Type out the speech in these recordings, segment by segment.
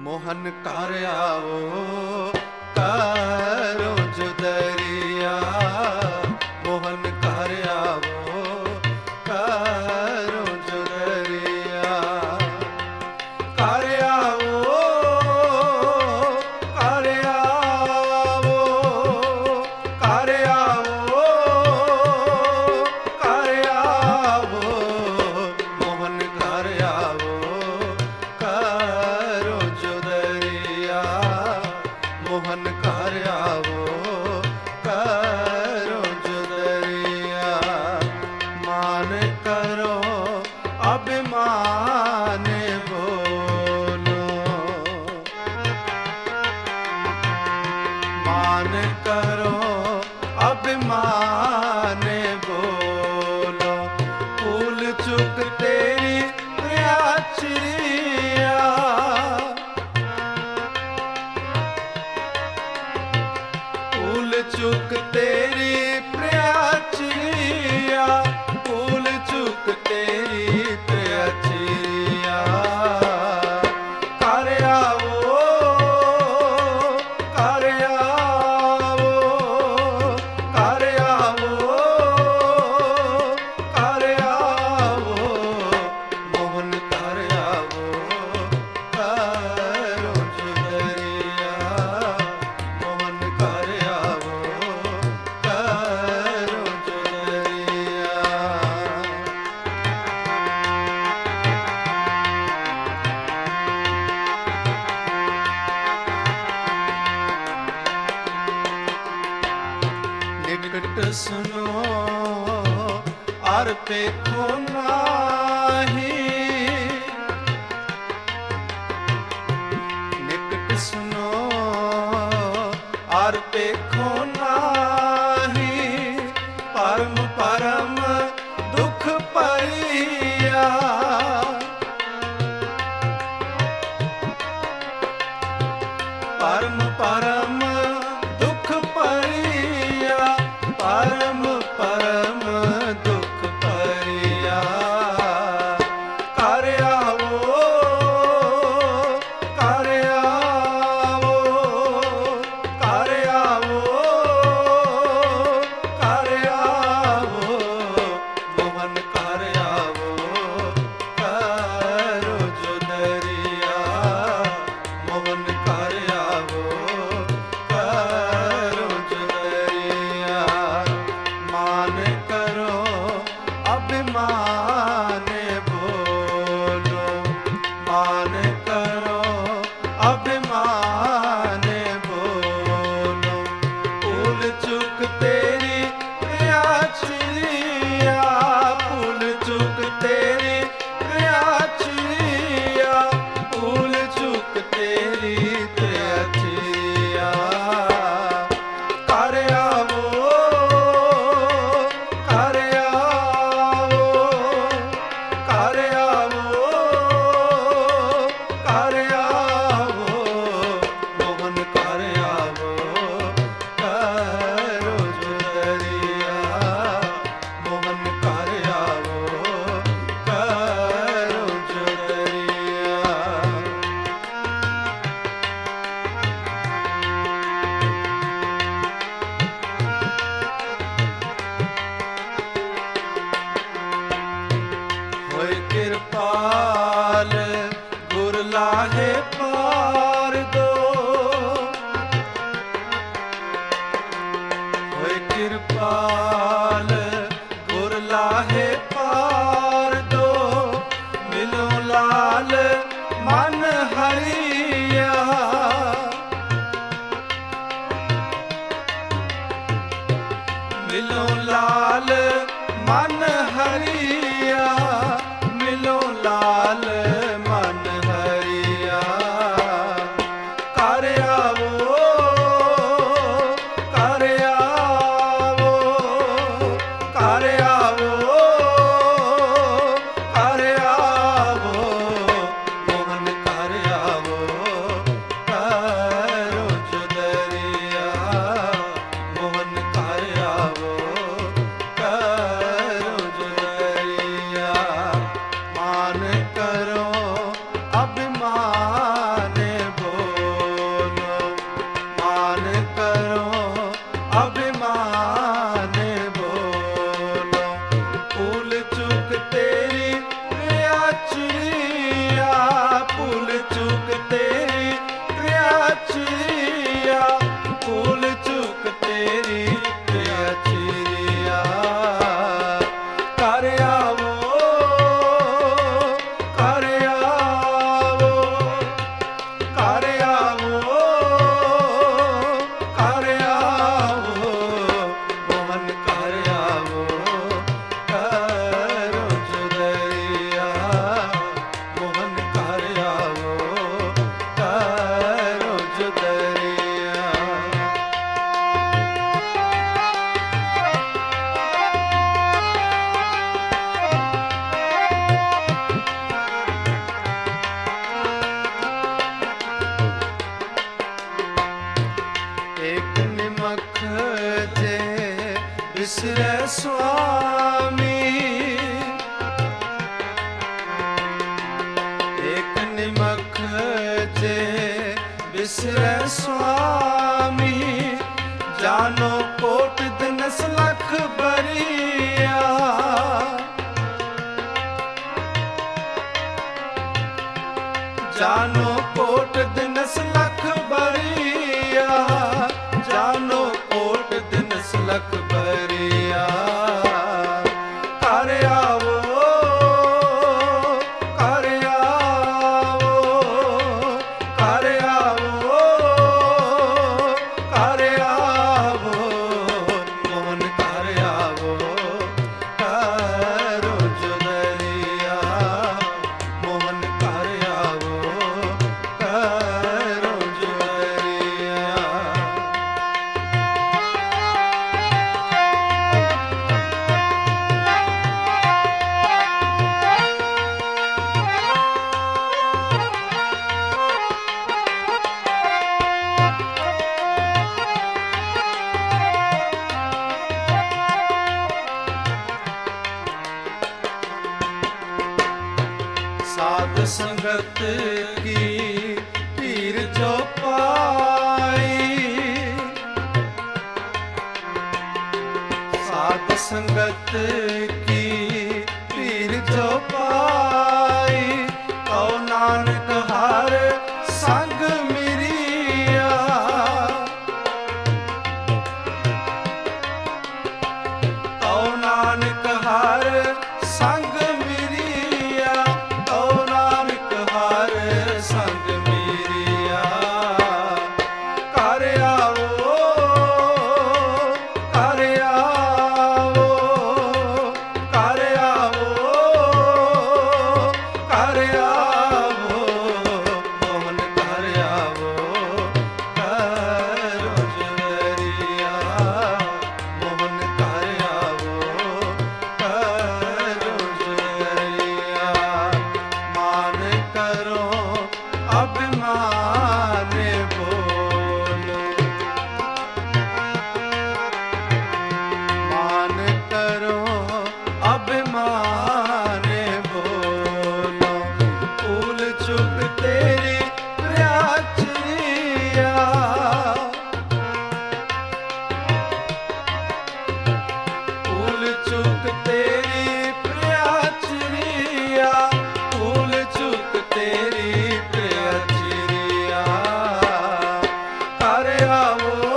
मोहन कर आवो करो जुदरिया, मोहन कर आवो करो जुदरिया। कर आवो कर आवो कर आवो कर आवो, मोहन कर आवो करो जुदरिया, मोहन कर आवो करो जुदरिया। मान करो अभिमान बोलो, मान करो अभिमान बोलो। भूल चुक तेरी प्याचरिया, भूल चुक तेरी प्याचरिया, भूल चुक तेरी प्याचरिया। कर आवो कर आवो कर आवो कर आवो, मोहन कर आवो करो जुदरिया, मोहन कर आवो करो जुदरिया। निकट सुनो और देखो नाही, निकट सुनो और देखो नाही। परम परम दुख परिया, परम परम दुख परिया, परम परम दुख परिया। कर आवो कर आवो कर आवो कर आवो, मोहन कर आवो करो जुदरिया, मोहन कर आवो करो जुदरिया। मान करो अभिमान बोलो, मान करो अभिमान बोलो। भूल चुक तेरी प्याचरिया, भूल चुक तेरी प्याचरिया, भूल चुक तेरी प्याचरिया। कर आवो कर आवो कर आवो कर आवो, मोहन कर आवो करो जुदरिया, मोहन कर आवो करो जुदरिया। होय कृपाल गुर लाहे पार दो, होय कृपाल गुर लाहे पार दो। मिलो लाल मन हरिया, मिलो लाल मन हरिया, मिलो लाल मन हरिया। कर आवो कर आवो कर आवो कर आवो, मोहन कर आवो ਏਕ ਨਿਮਖ ਜੇ ਬਿਸਰੈ ਸੁਆਮੀ, ਜਾਨੋ ਕੋਟ ਦਿਨਸ ਲਖ ਬਰੀਆ। ਜਾਨੋ ਕੋਟ ਦਿਨਸ ਲਖ ਬਰੀਆ, ਜਾਨੋ ਕੋਟ ਦਿਨਸ ਲਖ ਬਰੀਆ। ਘਰ ਆਵੋ, ਘਰ ਆਵੋ, ਘਰ ਆਵੋ, ਘਰ ਆਵੋ, ਮੋਹਨ ਘਰ ਆਵੋ, ਕਰੋ ਜੁਦਰੀਆ। ਮੋਹਨ ਘਰ ਆਵੋ, ਕਰੋ ਜੁਦਰੀਆ। ਸਾਧ ਸੰਗਤ ਕੀ ਧੀਰ ਜੋ ਪਾਈ, ਸਾਧ ਸੰਗਤ ਕੀ ਧੀਰ ਜੋ ਪਾਈ। ਕਉ ਨਾਨਕ ਹਰ ਸੰਗ ਮਿਰਿਆ, ਕਉ ਨਾਨਕ ਹਰ ਸੰਗ ਮਿਰਿਆ, ਕਉ ਨਾਨਕ ਹਰ ਸੰਗ ਮਿਰਿਆ। ਘਰ ਆਵੋ, ਘਰ ਆਵੋ, ਘਰ ਆਵੋ, ਘਰ ਆਵੋ, ਮੋਹਨ ਘਰ ਆਵੋ, ਕਰੋ ਜੁਦਰੀਆ। ਮੋਹਨ ਘਰ ਆਵੋ, ਕਰੋ ਜੁਦਰੀਆ। ਮਾਨ ਕਰੋ ਅਭਿਮਾਨ ਬੋਲੋ, ਮਾਨ ਕਰੋ ਅਭਿਮਾਨ ਬੋਲੋ। ਭੂਲ ਚੁੱਕ ਤੇਰੀ ਪ੍ਰਿਆਚਰੀਆ, ਭੂਲ ਚੁੱਕ ਤੇਰੀ ਪ੍ਰਿਆਚਰੀਆ, ਭੂਲ ਚੁੱਕ ਤੇਰੀ ਪ੍ਰਿਆਚਰੀਆ। ਘਰ ਆਵੋ,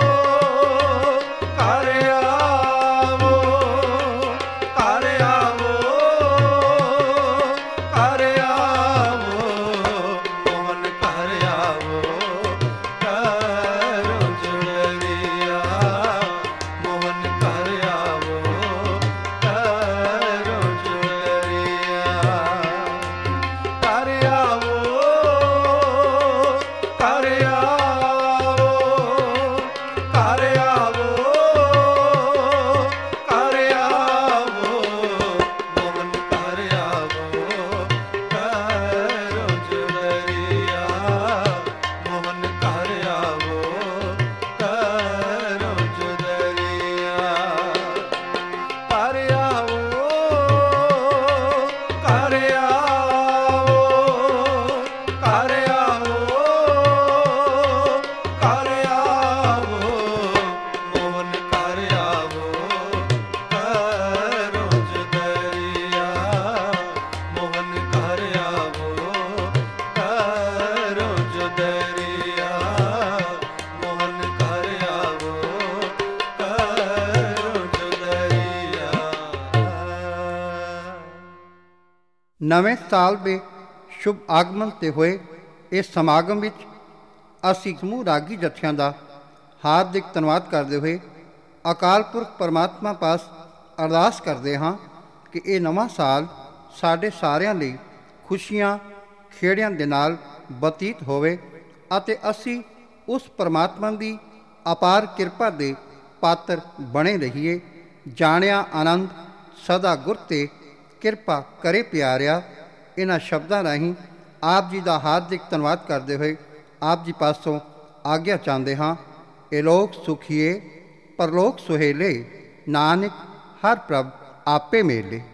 ਘਰ ਆਵੋ, ਘਰ ਆਵੋ, ਘਰ ਆਵੋ, ਮੋਹਨ ਘਰ ਆਵੋ, ਕਰੋ ਜੁਦਰੀਆ। ਮੋਹਨ ਘਰ ਆਵੋ, ਕਰੋ ਜੁਦਰੀਆ। ਘਰ ਆਵੋ, ਘਰ ਆਵੋ, ਘਰ ਆਵੋ, ਘਰ ਆਵੋ, ਮੋਹਨ ਘਰ ਆਵੋ, ਕਰੋ ਜੁਦਰੀਆ। ਮੋਹਨ ਘਰ ਆਵੋ, ਕਰੋ ਜੁਦਰੀਆ। ਘਰ ਆਵੋ, ਘਰ ਆਵੋ, ਘਰ ਆਵੋ, ਘਰ ਆਵੋ, ਮੋਹਨ ਘਰ ਆਵੋ, ਕਰੋ ਜੁਦਰੀਆ। ਮੋਹਨ ਘਰ ਆਵੋ, ਕਰੋ ਜੁਦਰੀਆ। ਮੋਹਨ ਘਰ ਆਵੋ, ਕਰੋ ਜੁਦਰੀਆ। ਨਵੇਂ ਸਾਲ ਦੇ ਸ਼ੁਭ ਆਗਮਨ 'ਤੇ ਹੋਏ ਇਸ ਸਮਾਗਮ ਵਿੱਚ ਅਸੀਂ ਸਮੂਹ ਰਾਗੀ ਜਥਿਆਂ ਦਾ ਹਾਰਦਿਕ ਧੰਨਵਾਦ ਕਰਦੇ ਹੋਏ ਅਕਾਲ ਪੁਰਖ ਪਰਮਾਤਮਾ ਪਾਸ ਅਰਦਾਸ ਕਰਦੇ ਹਾਂ ਕਿ ਇਹ ਨਵਾਂ ਸਾਲ ਸਾਡੇ ਸਾਰਿਆਂ ਲਈ ਖੁਸ਼ੀਆਂ ਖੇੜਿਆਂ ਦੇ ਨਾਲ ਬਤੀਤ ਹੋਵੇ ਅਤੇ ਅਸੀਂ ਉਸ ਪਰਮਾਤਮਾ ਦੀ ਅਪਾਰ ਕਿਰਪਾ ਦੇ ਪਾਤਰ ਬਣੇ ਰਹੀਏ। ਜਾਣਿਆ ਆਨੰਦ ਸਦਾ ਗੁਰ 'ਤੇ ਕਿਰਪਾ ਕਰੇ ਪਿਆਰਿਆ। ਇਹਨਾਂ ਸ਼ਬਦਾਂ ਰਾਹੀਂ ਆਪ ਜੀ ਦਾ ਹਾਰਦਿਕ ਧੰਨਵਾਦ ਕਰਦੇ ਹੋਏ ਆਪ ਜੀ ਪਾਸੋਂ ਆਗਿਆ ਚਾਹੁੰਦੇ ਹਾਂ। ਇਲੋਕ ਸੁਖੀਏ ਪਰਲੋਕ ਸੁਹੇਲੇ, ਨਾਨਕ ਹਰ ਪ੍ਰਭ ਆਪੇ ਮੇਲੇ।